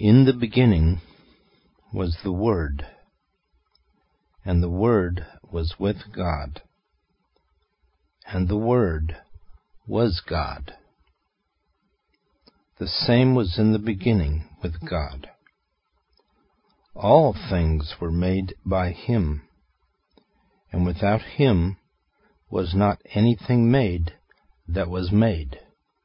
In the beginning was the Word, and the Word was with God, and the Word was God. The same was in the beginning with God. All things were made by him, and without him was not anything made that was made.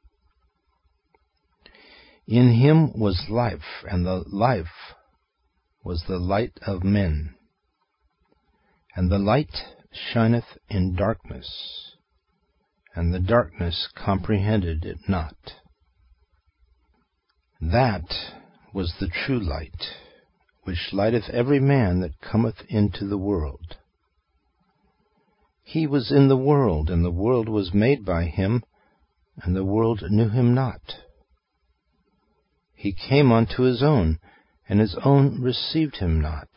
In him was life, and the life was the light of men. And the light shineth in darkness, and the darkness comprehended it not. That was the true light, which lighteth every man that cometh into the world. He was in the world, and the world was made by him, and the world knew him not. He came unto his own, and his own received him not.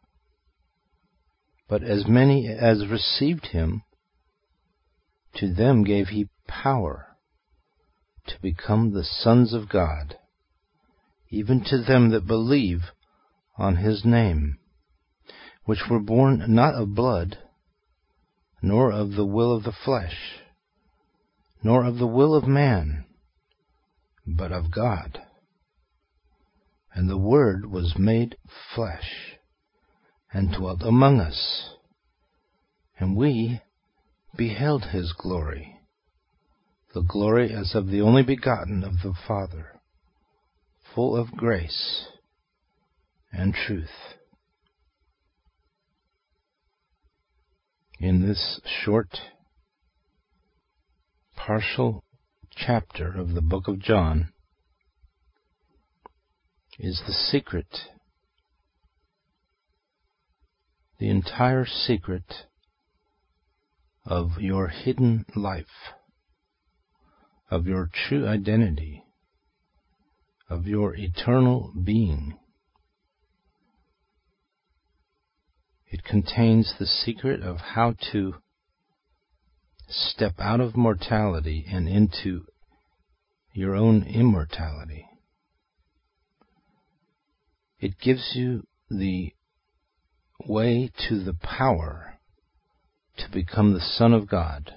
But as many as received him, to them gave he power to become the sons of God, even to them that believe on his name, which were born not of blood, nor of the will of the flesh, nor of the will of man, but of God. And the Word was made flesh, and dwelt among us, and we beheld his glory, the glory as of the only begotten of the Father, full of grace and truth. In this short, partial chapter of the book of John is the secret, the entire secret of your hidden life, of your true identity, of your eternal being. It contains the secret of how to step out of mortality and into your own immortality. It gives you the way to the power to become the Son of God.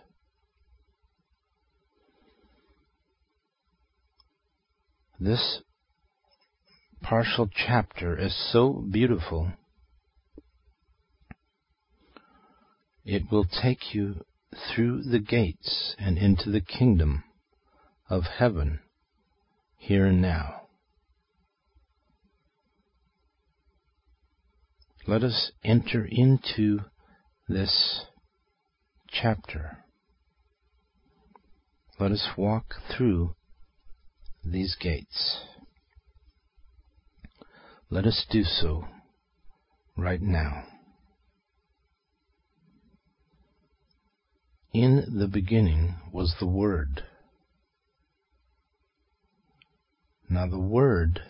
This partial chapter is so beautiful. It will take you through the gates and into the kingdom of heaven here and now. Let us enter into this chapter. Let us walk through these gates. Let us do so right now. In the beginning was the Word. Now the Word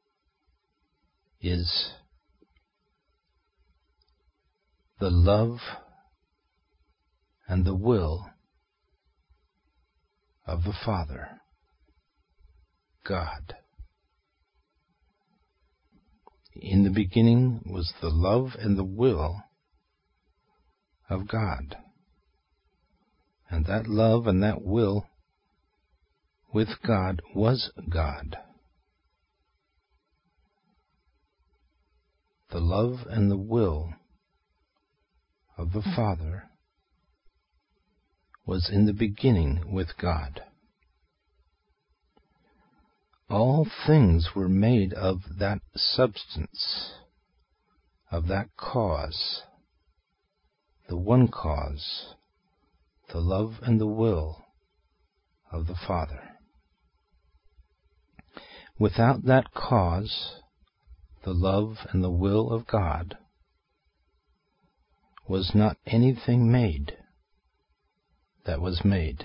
is the love and the will of the Father, God. In the beginning was the love and the will of God. And that love and that will with God was God. The love and the will of the Father was in the beginning with God. All things were made of that substance, of that cause, the one cause, the love and the will of the Father. Without that cause, the love and the will of God, was not anything made that was made.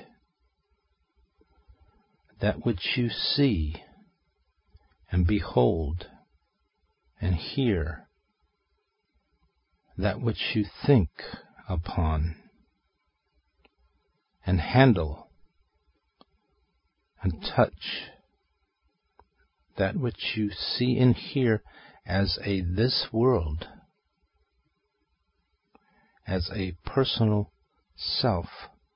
That which you see and behold and hear, that which you think upon and handle and touch, that which you see and hear as a this world, as a personal self,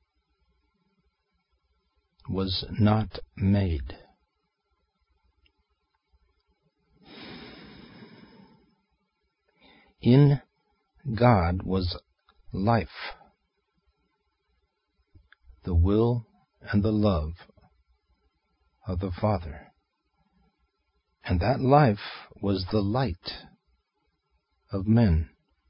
was not made. In God was life, the will and the love of the Father. And that life was the light of men.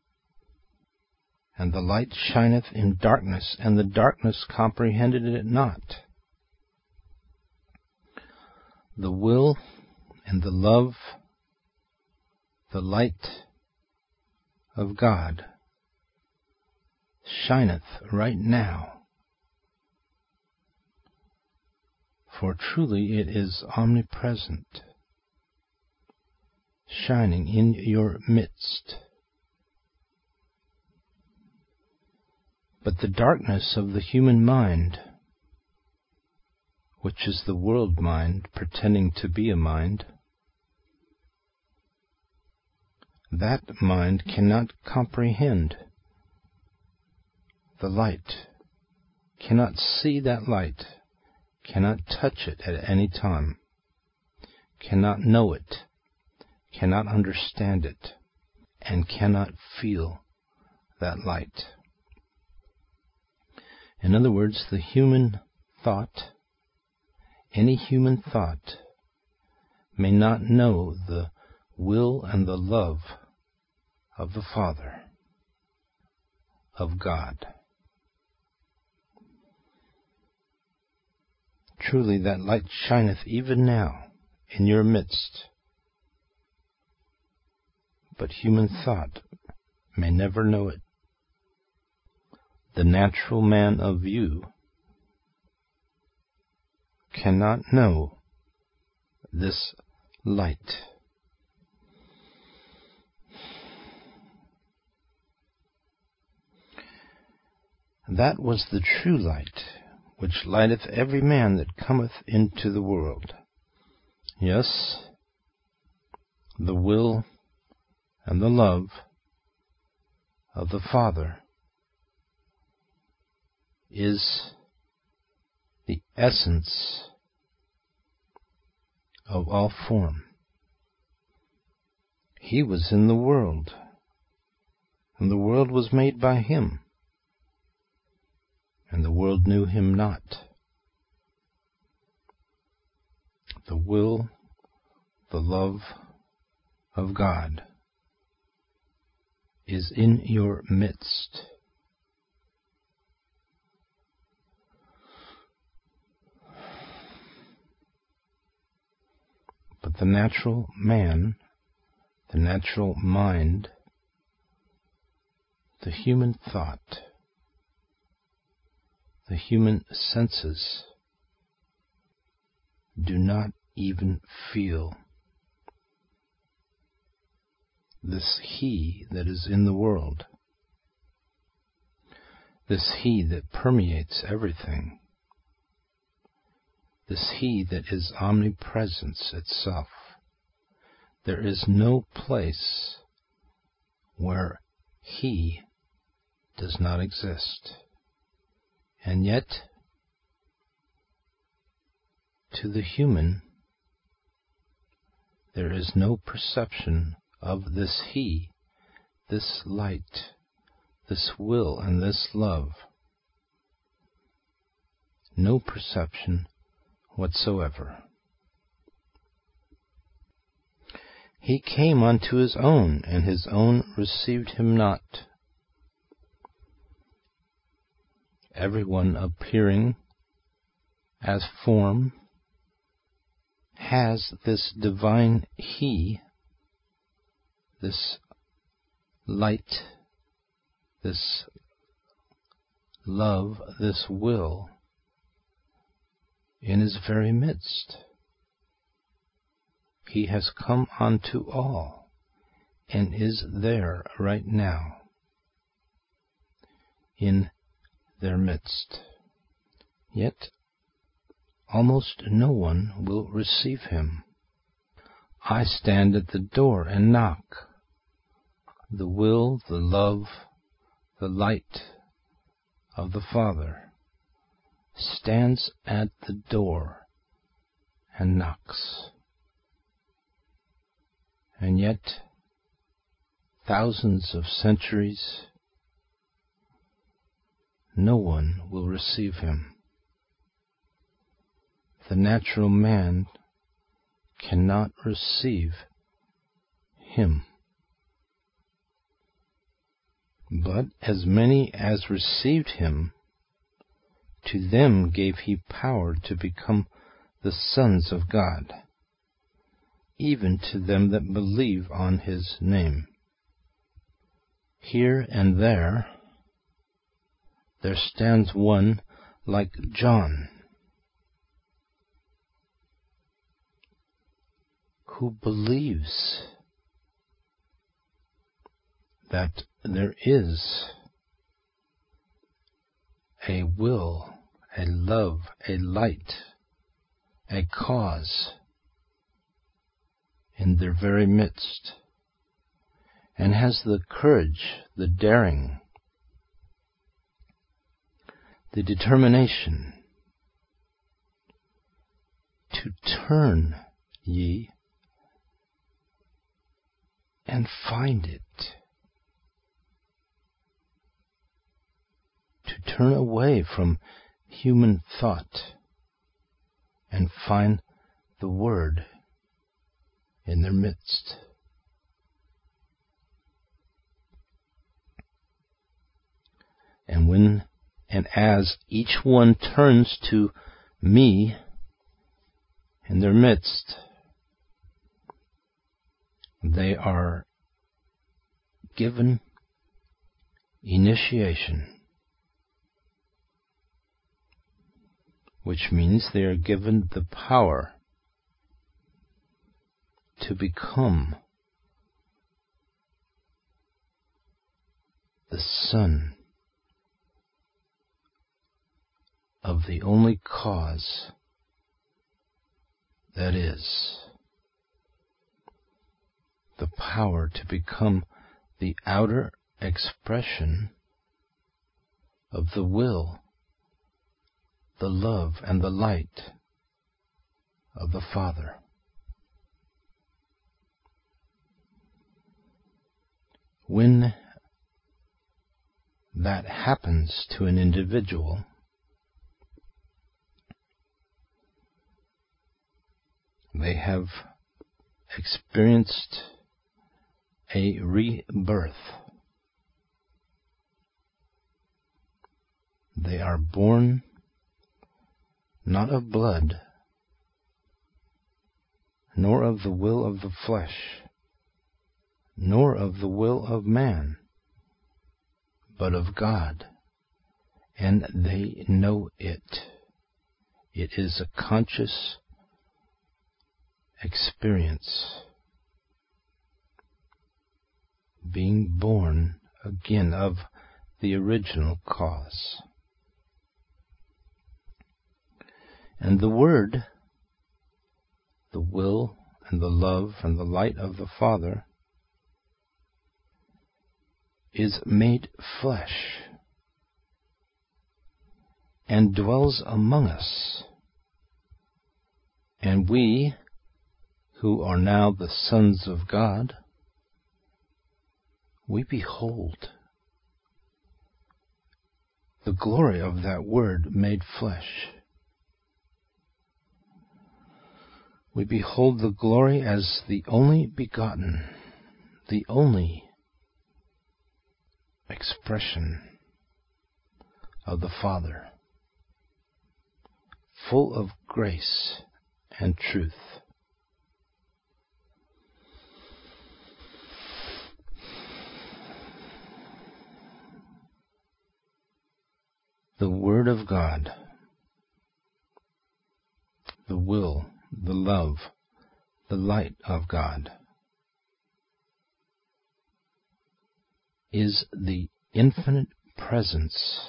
And the light shineth in darkness, and the darkness comprehended it not. The will and the love, the light of God shineth right now. For truly it is omnipresent, shining in your midst. But the darkness of the human mind, which is the world mind pretending to be a mind, that mind cannot comprehend the light, cannot see that light, cannot touch it at any time, cannot know it, cannot understand it, and cannot feel that light. In other words, the human thought, any human thought, may not know the will and the love of the Father, of God. Truly that light shineth even now in your midst, but human thought may never know it. The natural man of you cannot know this light. That was the true light, which lighteth every man that cometh into the world. Yes, the will and the love of the Father is the essence of all form. He was in the world, and the world was made by him, and the world knew him not. The will, the love of God is in your midst. But the natural man, the natural mind, the human thought, the human senses do not even feel this He that is in the world, this He that permeates everything, this He that is omnipresence itself. There is no place where He does not exist. And yet, to the human, there is no perception of this He, this light, this will, and this love. No perception whatsoever. He came unto his own, and his own received him not. Everyone appearing as form has this divine He, this light, this love, this will in his very midst. He has come unto all and is there right now in their midst. Yet almost no one will receive him. I stand at the door and knock. The will, the love, the light of the Father stands at the door and knocks. And yet, thousands of centuries, no one will receive him. The natural man cannot receive him. But as many as received him, to them gave he power to become the sons of God, even to them that believe on his name. Here and there stands one like John, who believes that there is a will, a love, a light, a cause in their very midst, and has the courage, the daring, the determination to turn ye and find it, to turn away from human thought and find the Word in their midst. And as each one turns to me in their midst, they are given initiation, which means they are given the power to become the son of the only cause that is, the power to become the outer expression of the will, the love, and the light of the Father. When that happens to an individual, they have experienced a rebirth. They are born not of blood, nor of the will of the flesh, nor of the will of man, but of God, and they know it. It is a conscious experience, being born again of the original cause. And the Word, the will and the love and the light of the Father, is made flesh and dwells among us. And we, who are now the sons of God, we behold the glory of that Word made flesh. We behold the glory as the only begotten, the only expression of the Father, full of grace and truth. The Word of God, the will, the love, the light of God, is the infinite presence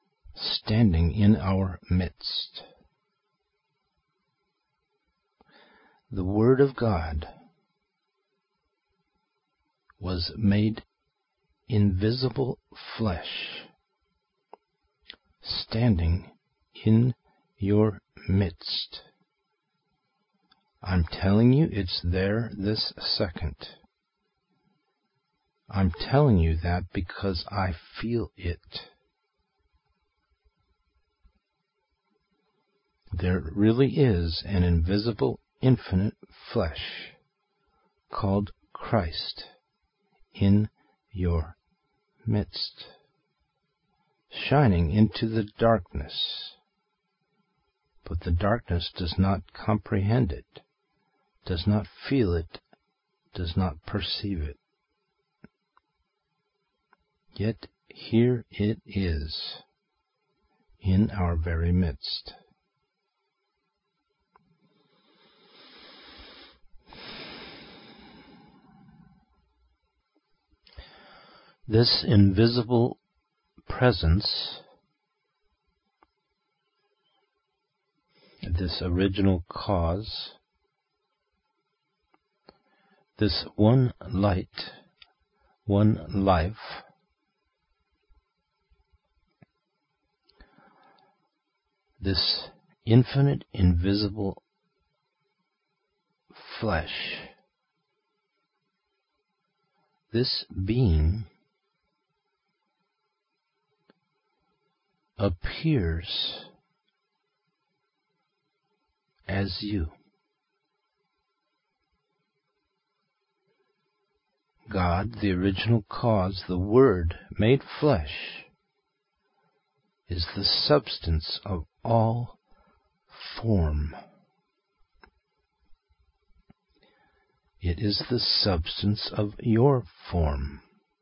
standing in our midst. The Word of God was made invisible flesh, standing in your midst. I'm telling you, it's there this second. I'm telling you that because I feel it. There really is an invisible, infinite flesh called Christ in your midst, shining into the darkness. But the darkness does not comprehend it, does not feel it, does not perceive it. Yet here it is, in our very midst. This invisible presence, this original cause, this one light, one life, this infinite, invisible flesh, this being appears as you. God, the original cause, the Word made flesh, is the substance of all form. It is the substance of your form.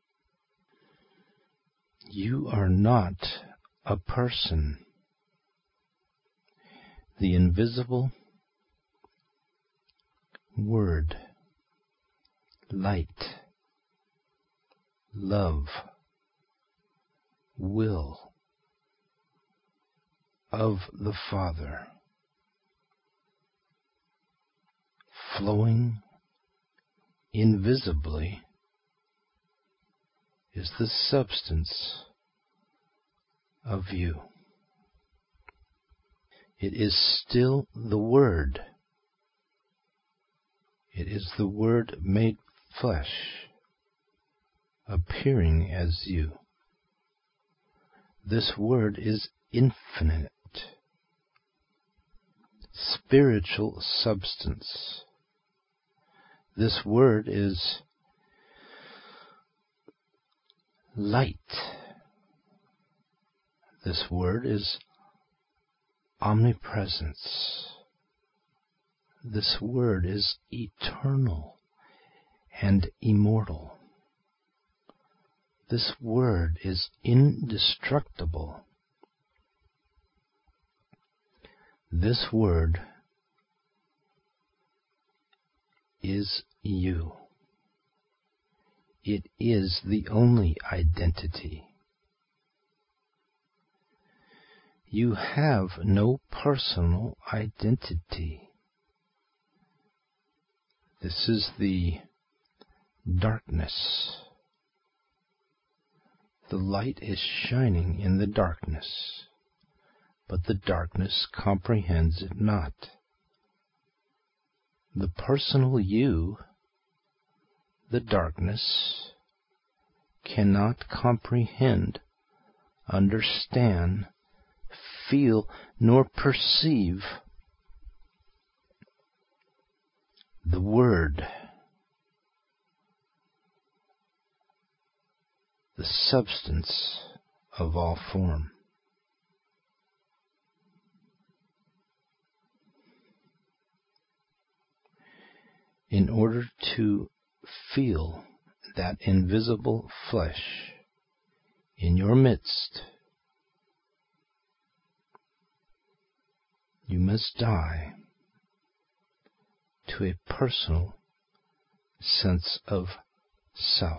You are not a person. The invisible Word, light, love, will of the Father, flowing invisibly, is the substance of you. It is still the Word. It is the Word made flesh, appearing as you. This Word is infinite, spiritual substance. This Word is light. This Word is omnipresence. This Word is eternal and immortal. This Word is indestructible. This Word is you. It is the only identity. You have no personal identity. This is the darkness. The light is shining in the darkness, but the darkness comprehends it not. The personal you, the darkness, cannot comprehend, understand, feel, nor perceive. The Word, the substance of all form. In order to feel that invisible flesh in your midst, you must die to a personal sense of self.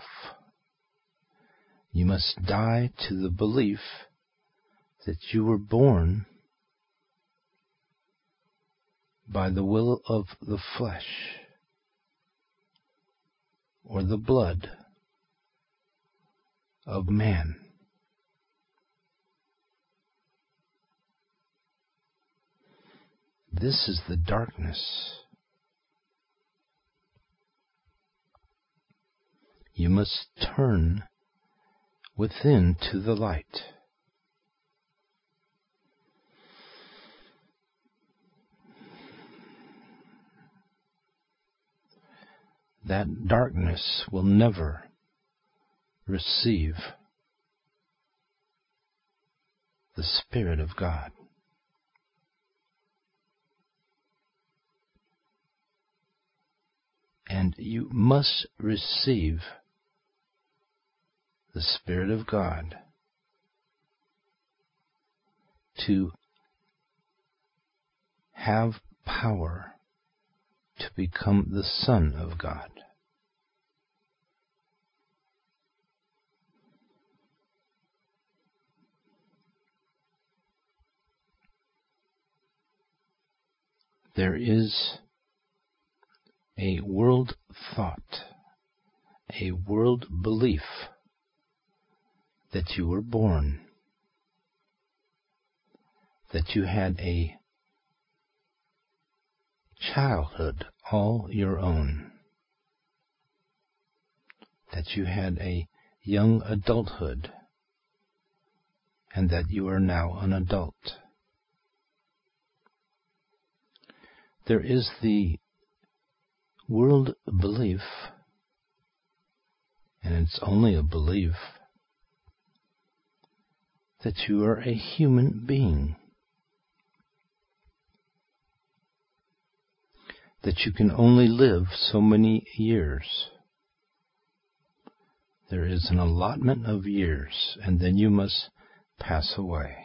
You must die to the belief that you were born by the will of the flesh or the blood of man. This is the darkness. You must turn within to the light. That darkness will never receive the Spirit of God. And you must receive the Spirit of God to have power to become the Son of God. There is a world thought, a world belief that you were born, that you had a childhood all your own, that you had a young adulthood, and that you are now an adult. There is the world belief, and it's only a belief, that you are a human being, that you can only live so many years. There is an allotment of years, and then you must pass away.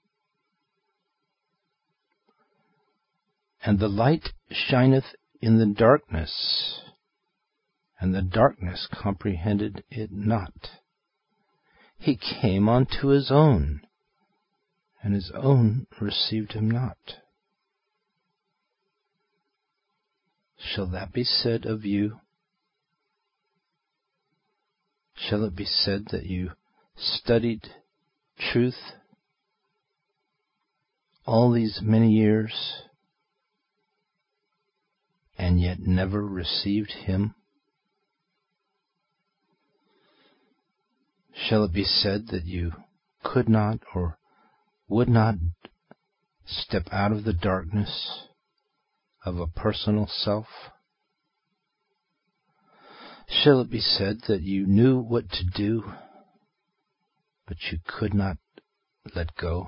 And the light shineth in the darkness, and the darkness comprehended it not. He came unto his own, and his own received him not. Shall that be said of you? Shall it be said that you studied truth all these many years, and yet never received him? Shall it be said that you could not or would not step out of the darkness of a personal self? Shall it be said that you knew what to do, but you could not let go?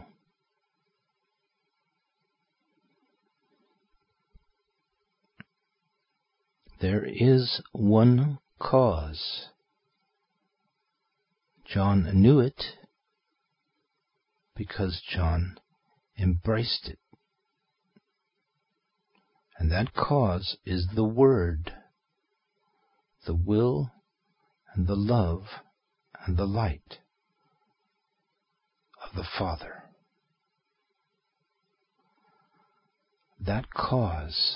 There is one cause. John knew it because John embraced it. And that cause is the Word, the will and the love and the light of the Father. That cause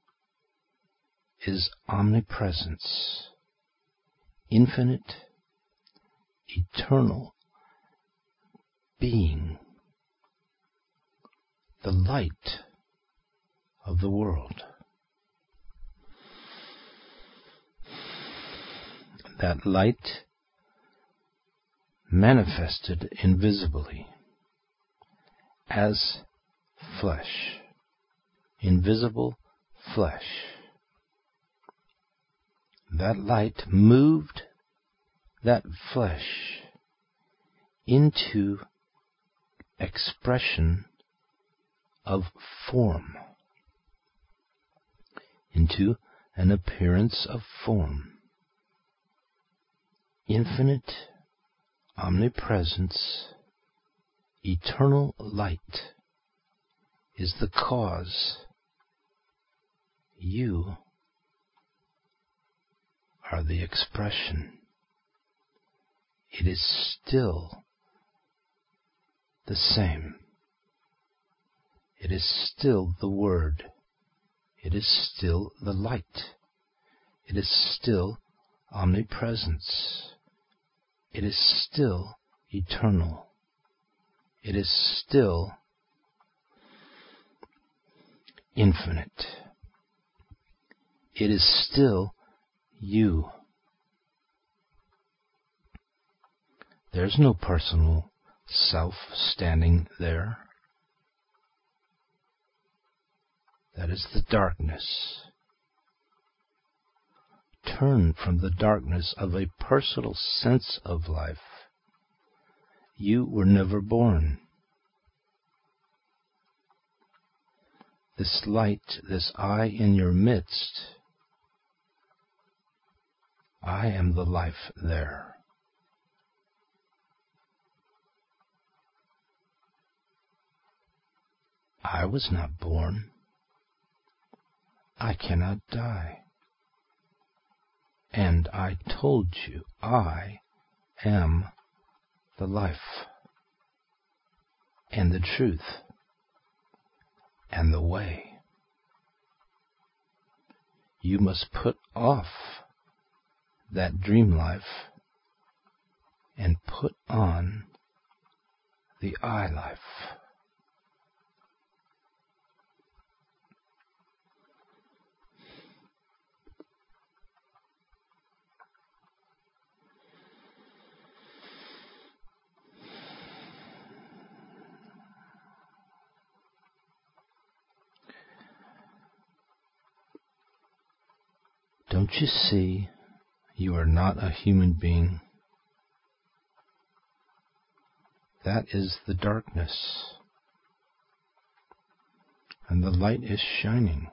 is omnipresence, infinite, eternal being, the light of the world. That light manifested invisibly as flesh, invisible flesh. That light moved that flesh into expression of form, into an appearance of form. Infinite omnipresence, eternal light is the cause. You are the expression. It is still the same. It is still the Word. It is still the light. It is still omnipresence. It is still eternal. It is still infinite. It is still you. There's no personal self standing there. That is the darkness. Turn from the darkness of a personal sense of life. You were never born. This light, this I in your midst, I am the life there. I was not born. I cannot die. And I told you, I am the life, and the truth, and the way. You must put off that dream life and put on the I life. Don't you see, you are not a human being? That is the darkness, and the light is shining.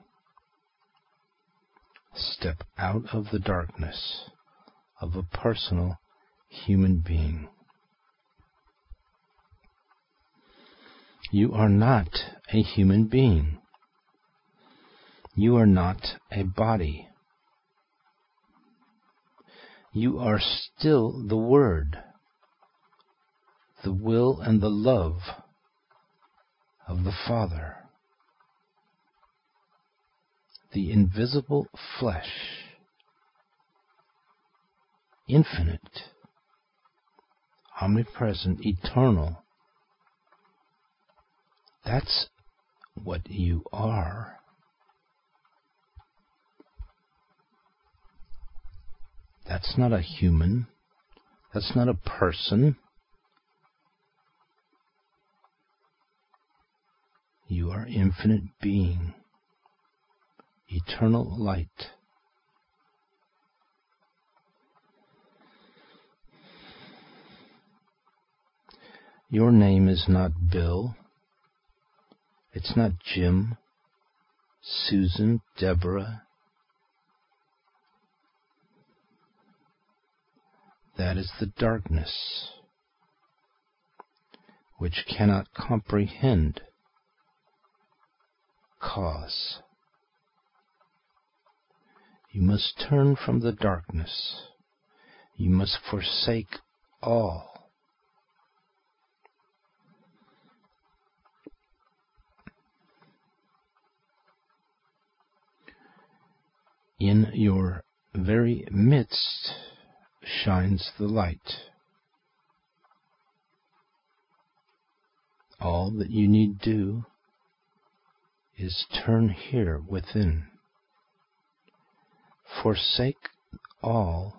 Step out of the darkness of a personal human being. You are not a human being. You are not a body. You are still the Word, the will and the love of the Father, the invisible flesh, infinite, omnipresent, eternal. That's what you are. That's not a human. That's not a person. You are infinite being, eternal light. Your name is not Bill. It's not Jim, Susan, Deborah. That is the darkness, which cannot comprehend cause. You must turn from the darkness. You must forsake all. In your very midst shines the light. All that you need do is turn here within. Forsake all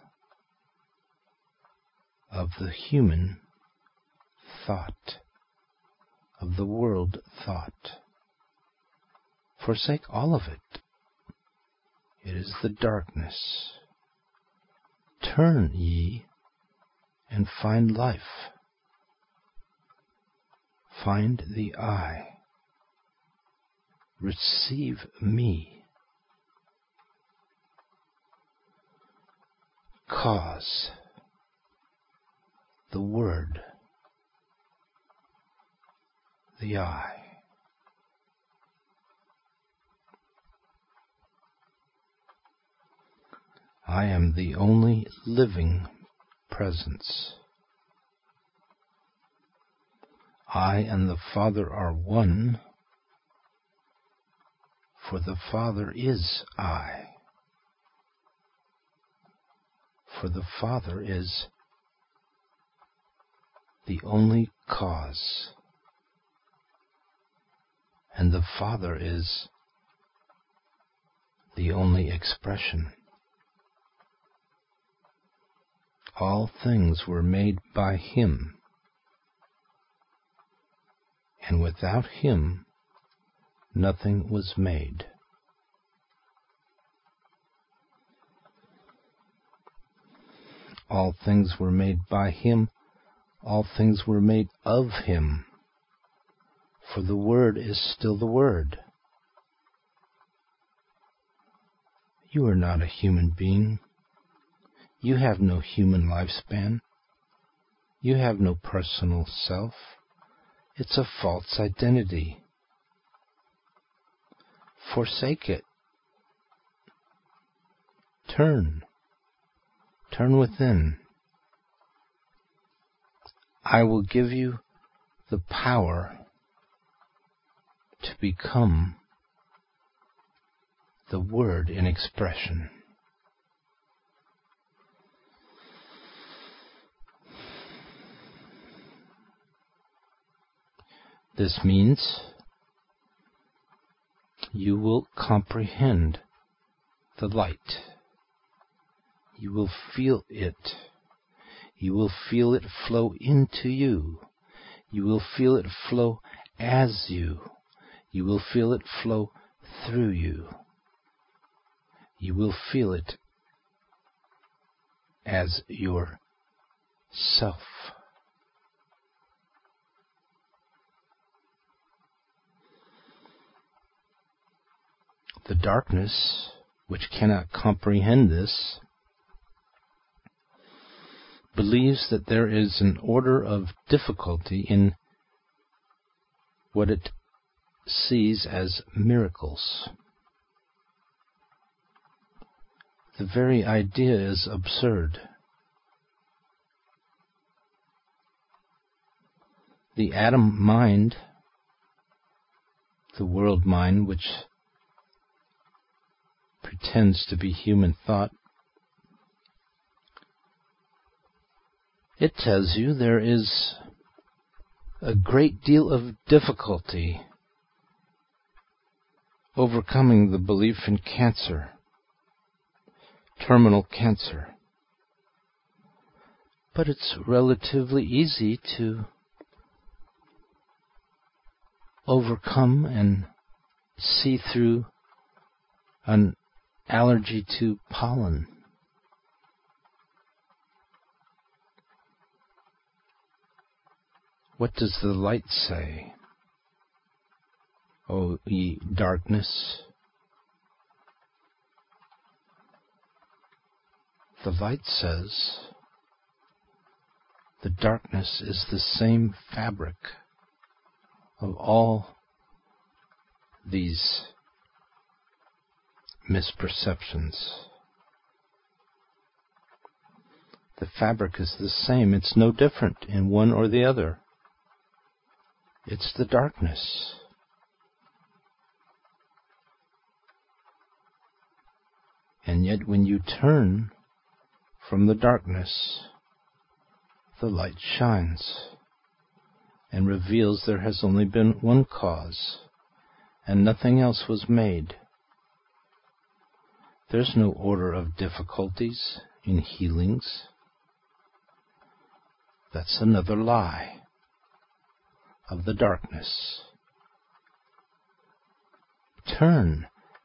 of the human thought, of the world thought. Forsake all of it. It is the darkness. Turn ye and find life. Find the I. Receive me. Cause. The Word. The I. I am the only living presence. I and the Father are one, For the Father is I. For the Father is the only cause, and the Father is the only expression. All things were made by Him, and without Him nothing was made. All things were made by Him, all things were made of Him, for the Word is still the Word. You are not a human being. You have no human lifespan. You have no personal self. It's a false identity. Forsake it. Turn within. I will give you the power to become the Word in expression. This means you will comprehend the light. You will feel it. You will feel it flow into you. You will feel it flow as you. You will feel it flow through you. You will feel it as your self. The darkness, which cannot comprehend this, believes that there is an order of difficulty in what it sees as miracles. The very idea is absurd. The atom mind, the world mind, which pretends to be human thought, it tells you there is a great deal of difficulty overcoming the belief in cancer, terminal cancer. But it's relatively easy to overcome and see through an allergy to pollen. What does the light say? O ye darkness. The light says the darkness is the same fabric of all these misperceptions. The fabric is the same. It's no different in one or the other. It's the darkness. And yet when you turn from the darkness, the light shines and reveals there has only been one cause, and nothing else was made. There's no order of difficulties in healings. That's another lie of the darkness. Turn,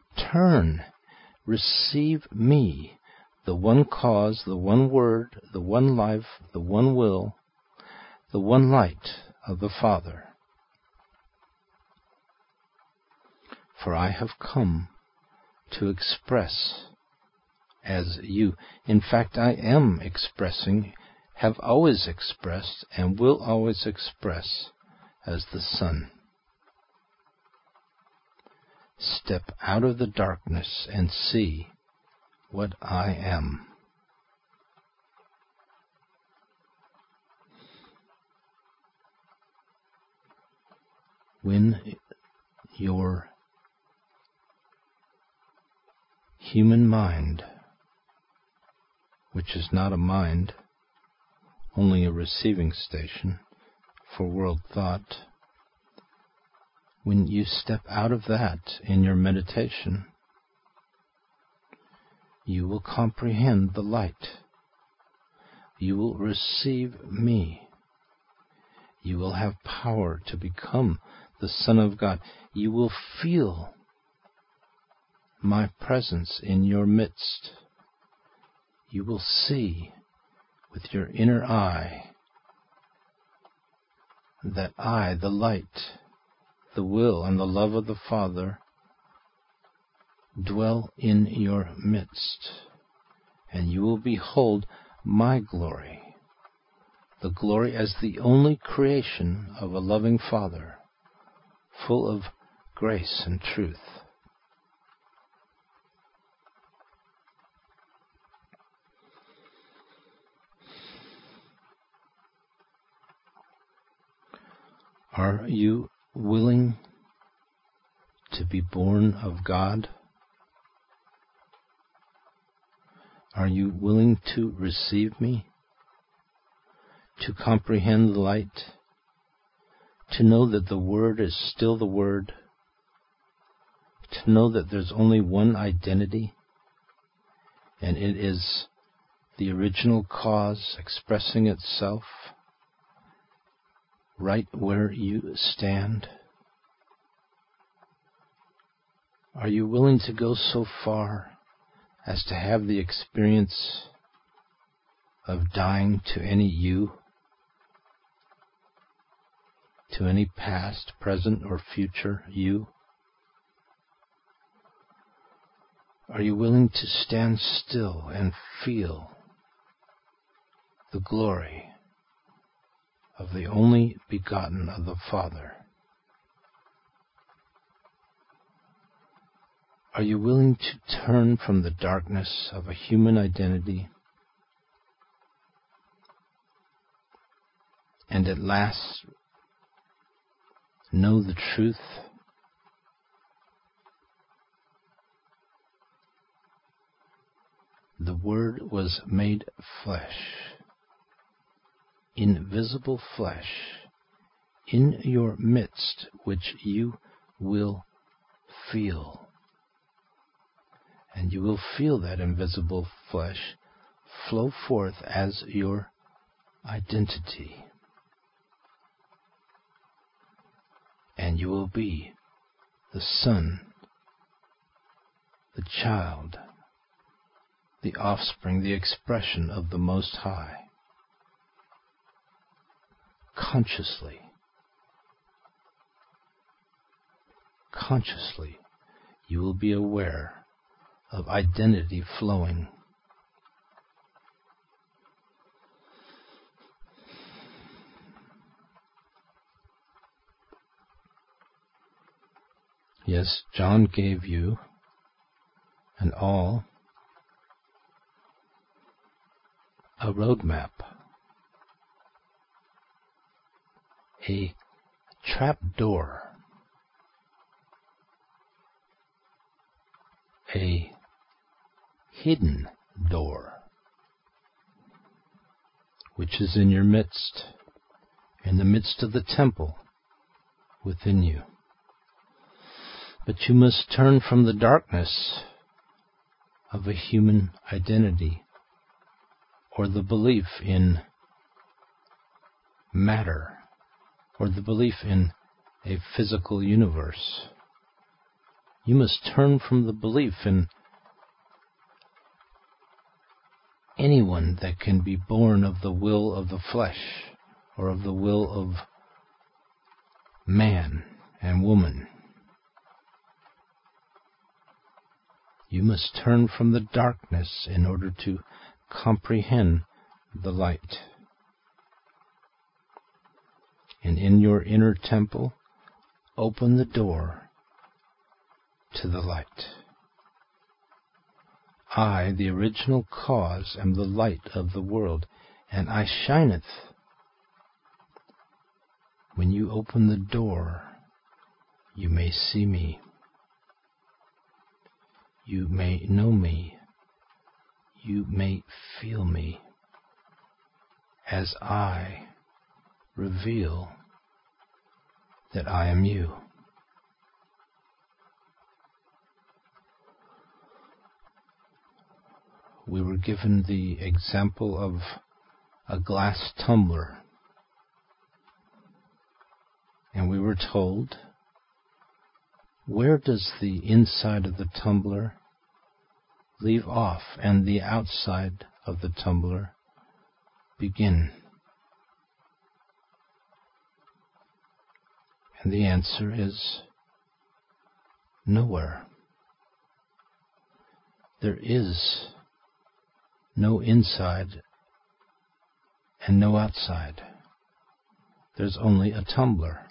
receive me, the one cause, the one word, the one life, the one will, the one light of the Father. For I have come to express as you. In fact, I am expressing, have always expressed, and will always express as the Son. Step out of the darkness and see what I am. When your human mind, which is not a mind, only a receiving station for world thought, when you step out of that in your meditation, you will comprehend the light. You will receive me. You will have power to become the Son of God. You will feel my presence in your midst. You will see with your inner eye that I, the light, the will and the love of the Father, dwell in your midst, and you will behold my glory, the glory as the only creation of a loving Father, full of grace and truth. Are you willing to be born of God? Are you willing to receive me? To comprehend the light? To know that the Word is still the Word? To know that there's only one identity, and it is the original cause expressing itself right where you stand? Are you willing to go so far as to have the experience of dying to any you, to any past, present, or future you? Are you willing to stand still and feel the glory of the only begotten of the Father? Are you willing to turn from the darkness of a human identity and at last know the truth? The Word was made flesh, invisible flesh, in your midst, which you will feel. And you will feel that invisible flesh flow forth as your identity. And you will be the son, the child, the offspring, the expression of the Most High. Consciously, you will be aware of identity flowing. Yes, John gave you and all a roadmap, a trap door, a hidden door, which is in your midst, in the midst of the temple within you. But you must turn from the darkness of a human identity or the belief in matter or the belief in a physical universe. You must turn from the belief in anyone that can be born of the will of the flesh or of the will of man and woman. You must turn from the darkness in order to comprehend the light. And in your inner temple, open the door to the light. I, the original cause, am the light of the world, and I shineth. When you open the door, you may see me. you may know me, you may feel me, as I reveal that I am you. We were given the example of a glass tumbler, and we were told, where does the inside of the tumbler leave off and the outside of the tumbler begin? And the answer is nowhere. There is no inside and no outside. There's only a tumbler.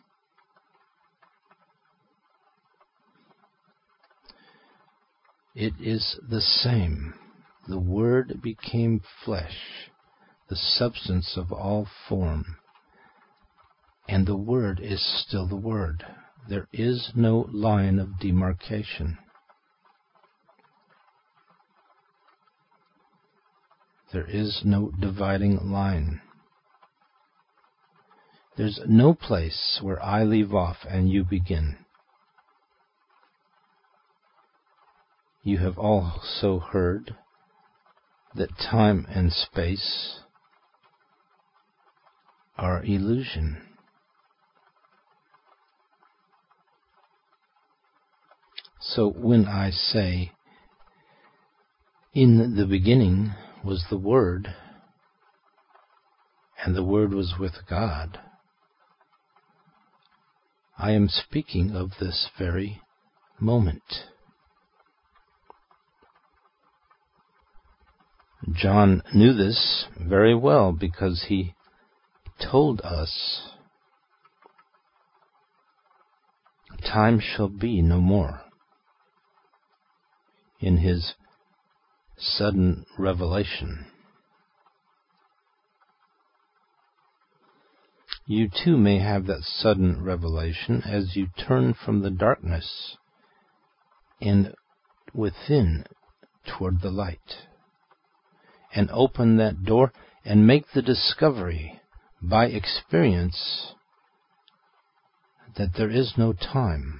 It is the same. The Word became flesh, the substance of all form. And the Word is still the Word. There is no line of demarcation. There is no dividing line. There's no place where I leave off and you begin. You have also heard that time and space are illusion. So when I say, in the beginning was the Word, and the Word was with God, I am speaking of this very moment. John knew this very well because he told us, time shall be no more, in his sudden revelation. You too may have that sudden revelation as you turn from the darkness and within toward the light, and open that door and make the discovery by experience that there is no time,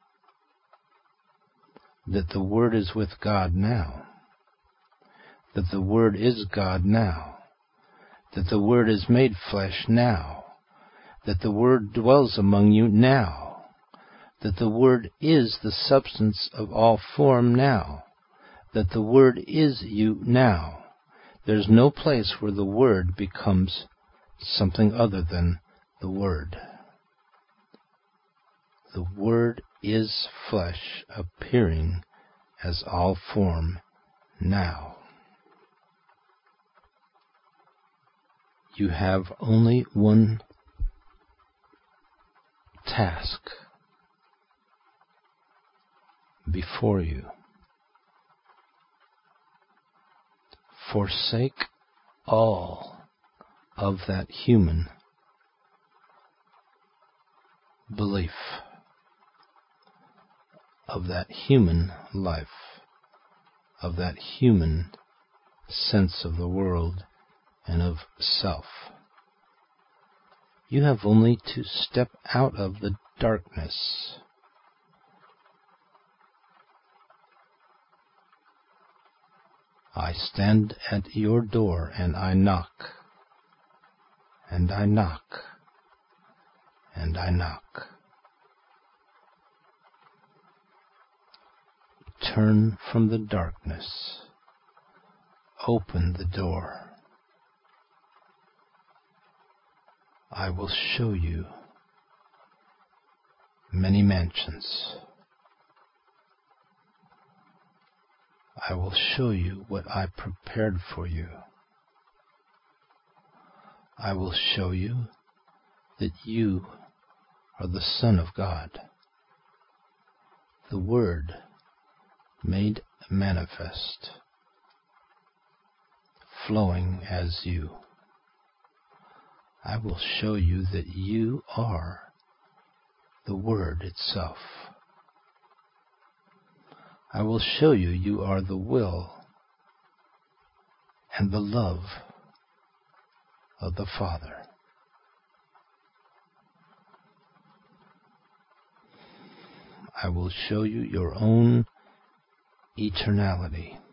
that the Word is with God now, that the Word is God now, that the Word is made flesh now, that the Word dwells among you now, that the Word is the substance of all form now, that the Word is you now. There's no place where the Word becomes something other than the Word. The Word is flesh appearing as all form now. You have only one task before you. Forsake all of that human belief, of that human life, of that human sense of the world and of self. You have only to step out of the darkness. I stand at your door and I knock, and I knock, and I knock. Turn from the darkness. Open the door. I will show you many mansions. I will show you what I prepared for you. I will show you that you are the Son of God, the Word made manifest, flowing as you. I will show you that you are the Word itself. I will show you you are the will and the love of the Father. I will show you your own eternality.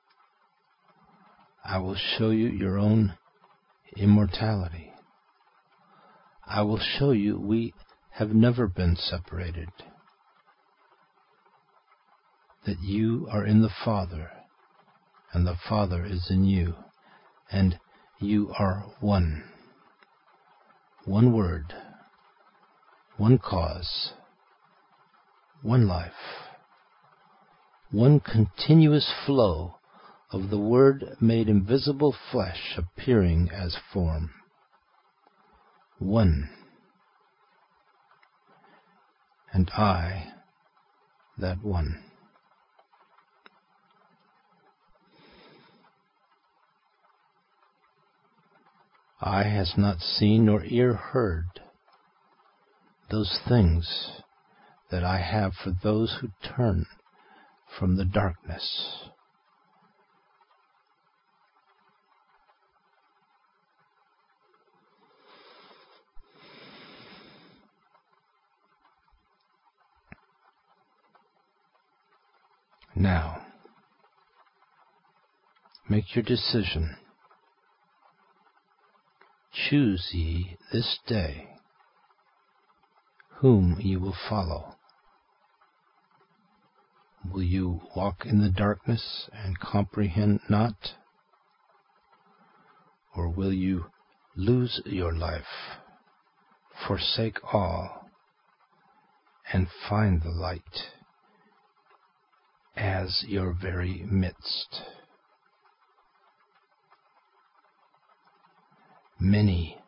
I will show you your own immortality. I will show you we have never been separated, that you are in the Father, and the Father is in you, and you are one. One word, one cause, one life, one continuous flow of the Word made invisible flesh appearing as form. One. And I, that one. Eye has not seen nor ear heard those things that I have for those who turn from the darkness. Now, make your decision. Choose ye this day whom ye will follow. Will you walk in the darkness and comprehend not? Or will you lose your life, forsake all, and find the light as your very midst? Many,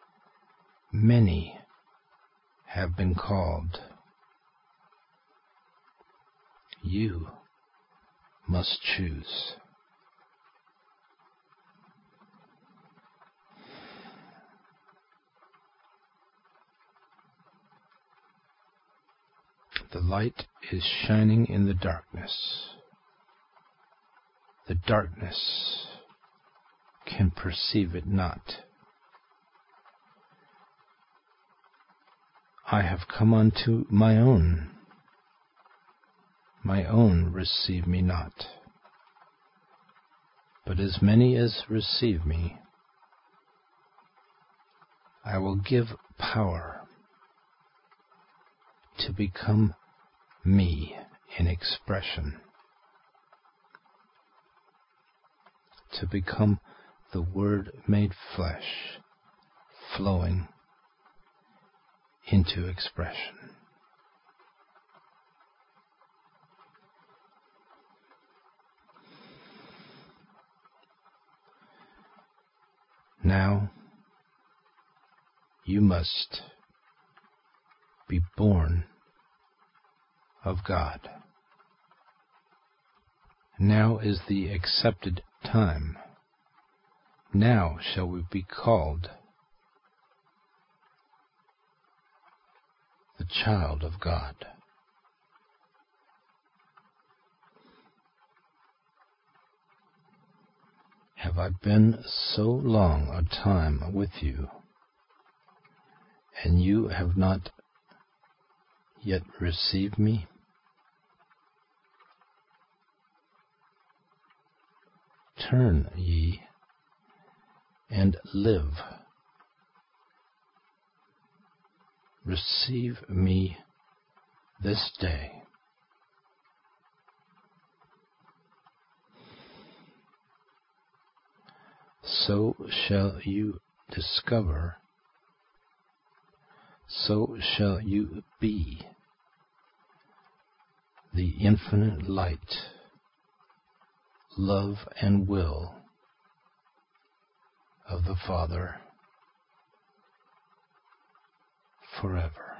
many have been called. You must choose. The light is shining in the darkness. The darkness can perceive it not. I have come unto my own receive me not. But as many as receive me, I will give power to become me in expression, to become the Word made flesh, flowing into expression. Now you must be born of God. Now is the accepted time. Now shall we be called the child of God. Have I been so long a time with you, and you have not yet received me? Turn ye and live. Receive me this day. So shall you discover, so shall you be the infinite light, love, and will of the Father forever.